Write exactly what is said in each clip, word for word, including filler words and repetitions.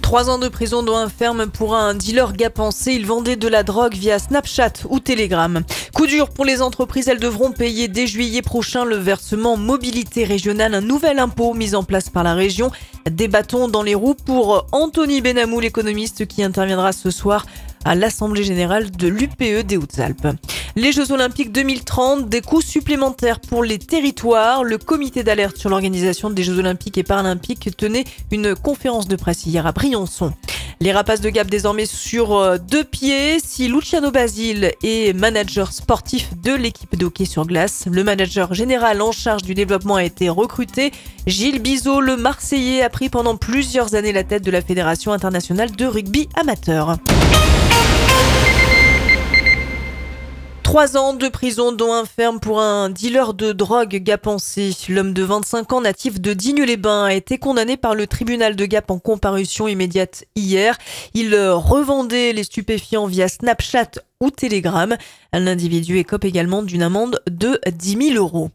Trois ans de prison dont un ferme pour un dealer gapençé. Il vendait de la drogue via Snapchat ou Telegram. Coup dur pour les entreprises. Elles devront payer dès juillet prochain le versement mobilité régionale, un nouvel impôt mis en place par la région. Des bâtons dans les roues pour Anthony Benamou, l'économiste qui interviendra ce soir à l'Assemblée générale de l'U P E des Hautes-Alpes. Les Jeux Olympiques deux mille trente, des coûts supplémentaires pour les territoires. Le comité d'alerte sur l'organisation des Jeux Olympiques et Paralympiques tenait une conférence de presse hier à Briançon. Les Rapaces de Gap désormais sur deux pieds. Si Luciano Basile est manager sportif de l'équipe de hockey sur glace, le manager général en charge du développement a été recruté. Gilles Bizot, le Marseillais, a pris pendant plusieurs années la tête de la Fédération internationale de rugby amateur. Trois ans de prison dont un ferme pour un dealer de drogue gapençé. L'homme de vingt-cinq ans, natif de Digne-les-Bains, a été condamné par le tribunal de Gap en comparution immédiate hier. Il revendait les stupéfiants via Snapchat ou Telegram. L'individu écope également d'une amende de dix mille euros.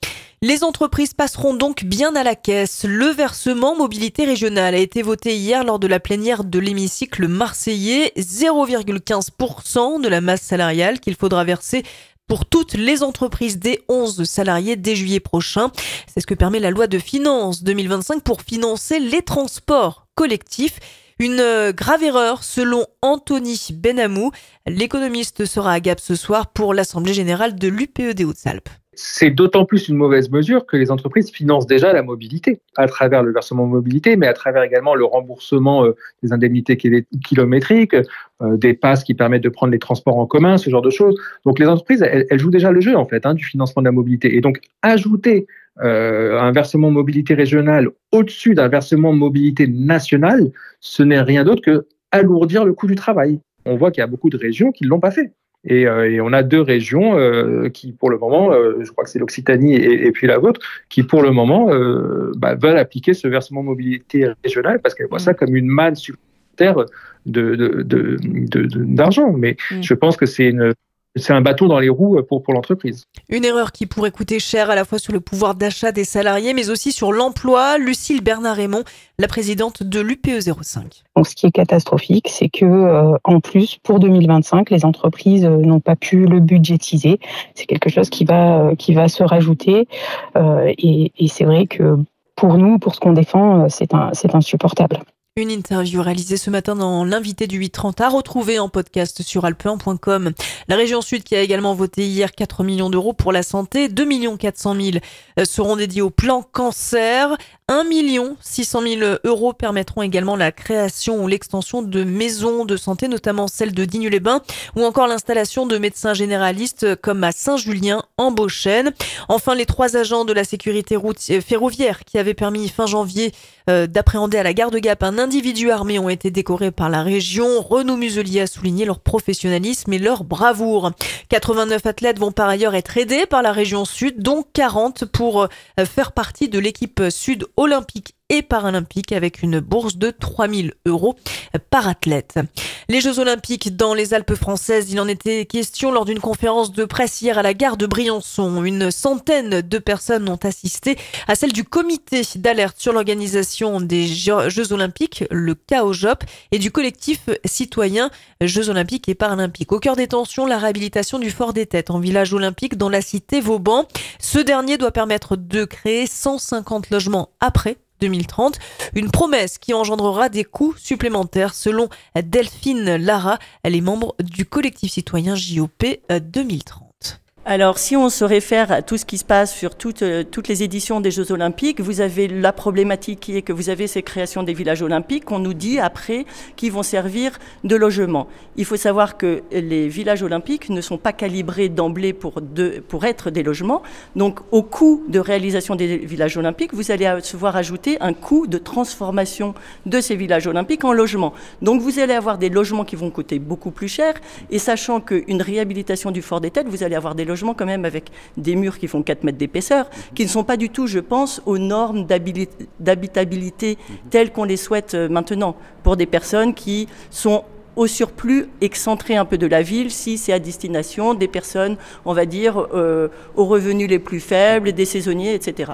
Les entreprises passeront donc bien à la caisse. Le versement mobilité régionale a été voté hier lors de la plénière de l'hémicycle marseillais. zéro virgule quinze pour cent de la masse salariale qu'il faudra verser pour toutes les entreprises des onze salariés dès juillet prochain. C'est ce que permet la loi de finances deux mille vingt-cinq pour financer les transports collectifs. Une grave erreur selon Anthony Benamou. L'économiste sera à Gap ce soir pour l'Assemblée générale de l'U P E des Hautes-Alpes. C'est d'autant plus une mauvaise mesure que les entreprises financent déjà la mobilité à travers le versement mobilité, mais à travers également le remboursement euh, des indemnités kilométriques, euh, des passes qui permettent de prendre les transports en commun, ce genre de choses. Donc les entreprises, elles, elles jouent déjà le jeu en fait hein, du financement de la mobilité. Et donc ajouter euh, un versement mobilité régional au-dessus d'un versement mobilité national, ce n'est rien d'autre que alourdir le coût du travail. On voit qu'il y a beaucoup de régions qui ne l'ont pas fait. Et, euh, et on a deux régions euh, qui, pour le moment, euh, je crois que c'est l'Occitanie et, et puis la vôtre, qui, pour le moment, euh, bah, veulent appliquer ce versement mobilité régional parce qu'elles voient ça comme une manne supplémentaire de, de, de, de, de, d'argent. Mais mmh. je pense que c'est une... C'est un bâton dans les roues pour, pour l'entreprise. Une erreur qui pourrait coûter cher à la fois sur le pouvoir d'achat des salariés, mais aussi sur l'emploi. Lucille Bernard-Raymond, la présidente de l'U P E zéro cinq. Donc, ce qui est catastrophique, c'est que euh, en plus, pour deux mille vingt-cinq, les entreprises euh, n'ont pas pu le budgétiser. C'est quelque chose qui va, euh, qui va se rajouter. Euh, et, et c'est vrai que pour nous, pour ce qu'on défend, c'est, un, c'est insupportable. Une interview réalisée ce matin dans l'invité du huit trente à retrouver en podcast sur alpe un point com. La région Sud qui a également voté hier quatre millions d'euros pour la santé. deux millions quatre cent mille seront dédiés au plan cancer. un million six cent mille euros permettront également la création ou l'extension de maisons de santé, notamment celle de Digne-les-Bains, ou encore l'installation de médecins généralistes comme à Saint-Julien en Beauchêne. Enfin, les trois agents de la sécurité routière ferroviaire qui avaient permis fin janvier euh, d'appréhender à la gare de Gap un individu armé ont été décorés par la région. Renaud Muselier a souligné leur professionnalisme et leur bravoure. quatre-vingt-neuf athlètes vont par ailleurs être aidés par la région Sud, dont quarante pour euh, faire partie de l'équipe Sud olympique et paralympique avec une bourse de trois mille euros par athlète. Les Jeux Olympiques dans les Alpes françaises, il en était question lors d'une conférence de presse hier à la gare de Briançon. Une centaine de personnes ont assisté à celle du comité d'alerte sur l'organisation des Jeux Olympiques, le CAOJOP, et du collectif citoyen Jeux Olympiques et Paralympiques. Au cœur des tensions, la réhabilitation du Fort des Têtes en village olympique dans la cité Vauban. Ce dernier doit permettre de créer cent cinquante logements après deux mille trente, une promesse qui engendrera des coûts supplémentaires selon Delphine Lara, elle est membre du collectif citoyen J O P deux mille trente. Alors, si on se réfère à tout ce qui se passe sur toutes, euh, toutes les éditions des Jeux Olympiques, vous avez la problématique qui est que vous avez ces créations des villages olympiques qu'on nous dit après qui vont servir de logement. Il faut savoir que les villages olympiques ne sont pas calibrés d'emblée pour, de, pour être des logements. Donc, au coût de réalisation des villages olympiques, vous allez se voir ajouter un coût de transformation de ces villages olympiques en logements. Donc, vous allez avoir des logements qui vont coûter beaucoup plus cher. Et sachant qu'une réhabilitation du Fort des Têtes, vous allez avoir des logements quand même avec des murs qui font quatre mètres d'épaisseur, qui ne sont pas du tout, je pense, aux normes d'habitabilité telles qu'on les souhaite maintenant pour des personnes qui sont au surplus excentrées un peu de la ville, si c'est à destination des personnes, on va dire, euh, aux revenus les plus faibles, des saisonniers, et cetera.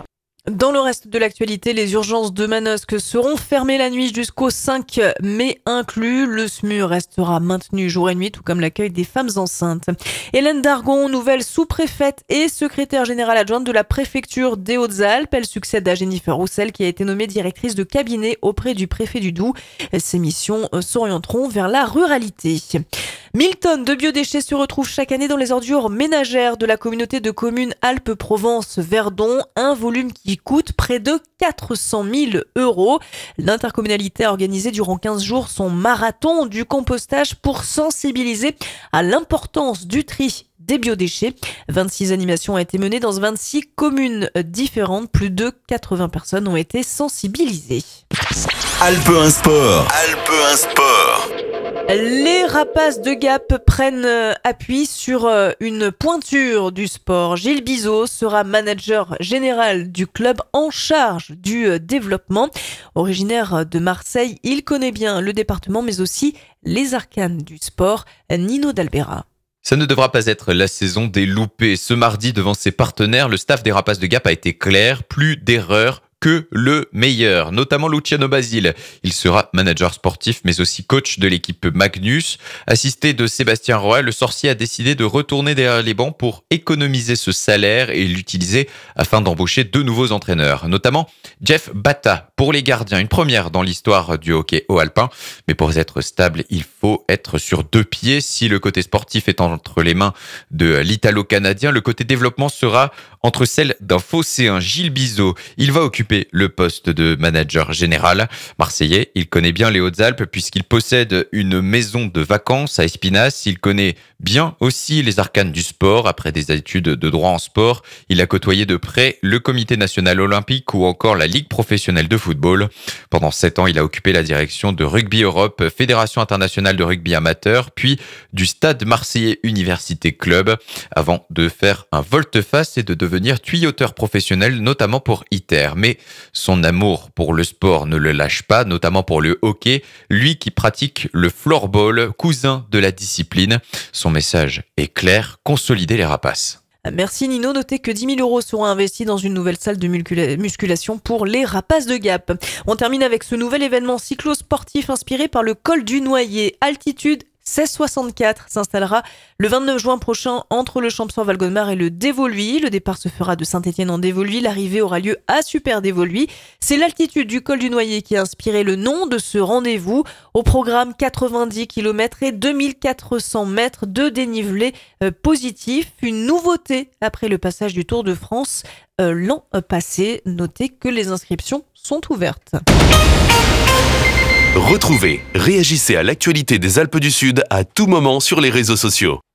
Dans le reste de l'actualité, les urgences de Manosque seront fermées la nuit jusqu'au cinq mai inclus. Le S M U restera maintenu jour et nuit, tout comme l'accueil des femmes enceintes. Hélène Dargon, nouvelle sous-préfète et secrétaire générale adjointe de la préfecture des Hautes-Alpes. Elle succède à Jennifer Roussel, qui a été nommée directrice de cabinet auprès du préfet du Doubs. Ces missions s'orienteront vers la ruralité. mille tonnes de biodéchets se retrouvent chaque année dans les ordures ménagères de la communauté de communes Alpes-Provence-Verdon, un volume qui coûte près de quatre cent mille euros. L'intercommunalité a organisé durant quinze jours son marathon du compostage pour sensibiliser à l'importance du tri des biodéchets. vingt-six animations ont été menées dans vingt-six communes différentes. Plus de quatre-vingts personnes ont été sensibilisées. Alpe un Sport. Alpe un Sport. Les Rapaces de Gap prennent appui sur une pointure du sport. Gilles Bizot sera manager général du club en charge du développement. Originaire de Marseille, il connaît bien le département mais aussi les arcanes du sport. Nino D'Albera. Ça ne devra pas être la saison des loupés. Ce mardi, devant ses partenaires, le staff des Rapaces de Gap a été clair. Plus d'erreurs que le meilleur, notamment Luciano Basile. Il sera manager sportif, mais aussi coach de l'équipe Magnus. Assisté de Sébastien Roy, le sorcier a décidé de retourner derrière les bancs pour économiser ce salaire et l'utiliser afin d'embaucher deux nouveaux entraîneurs, notamment Jeff Bata pour les gardiens, une première dans l'histoire du hockey haut alpin. Mais pour être stable, il faut être sur deux pieds. Si le côté sportif est entre les mains de l'Italo-Canadien, le côté développement sera entre celles d'un phocéen, Gilles Bizot. Il va occuper le poste de manager général. Marseillais, il connaît bien les Hautes-Alpes puisqu'il possède une maison de vacances à Espinasse. Il connaît bien aussi les arcanes du sport. Après des études de droit en sport, il a côtoyé de près le Comité national olympique ou encore la Ligue professionnelle de football. Pendant sept ans, il a occupé la direction de Rugby Europe, Fédération internationale de rugby amateur, puis du Stade Marseillais Université Club, avant de faire un volte-face et de devenir tuyauteur professionnel, notamment pour ITER. Mais son amour pour le sport ne le lâche pas, notamment pour le hockey, lui qui pratique le floorball, cousin de la discipline. Son message est clair, consolider les Rapaces. Merci Nino. Notez que dix mille euros seront investis dans une nouvelle salle de musculation pour les Rapaces de Gap. On termine avec ce nouvel événement cyclo-sportif inspiré par le col du Noyer. Altitude seize soixante-quatre s'installera le vingt-neuf juin prochain entre le Champsaur-Valgodemar et le Dévoluy. Le départ se fera de Saint-Étienne en Dévoluy. L'arrivée aura lieu à Super-Dévoluy. C'est l'altitude du col du Noyer qui a inspiré le nom de ce rendez-vous. Au programme, quatre-vingt-dix kilomètres et deux mille quatre cents mètres de dénivelé euh, positif. Une nouveauté après le passage du Tour de France euh, l'an passé. Notez que les inscriptions sont ouvertes. Retrouvez, réagissez à l'actualité des Alpes du Sud à tout moment sur les réseaux sociaux.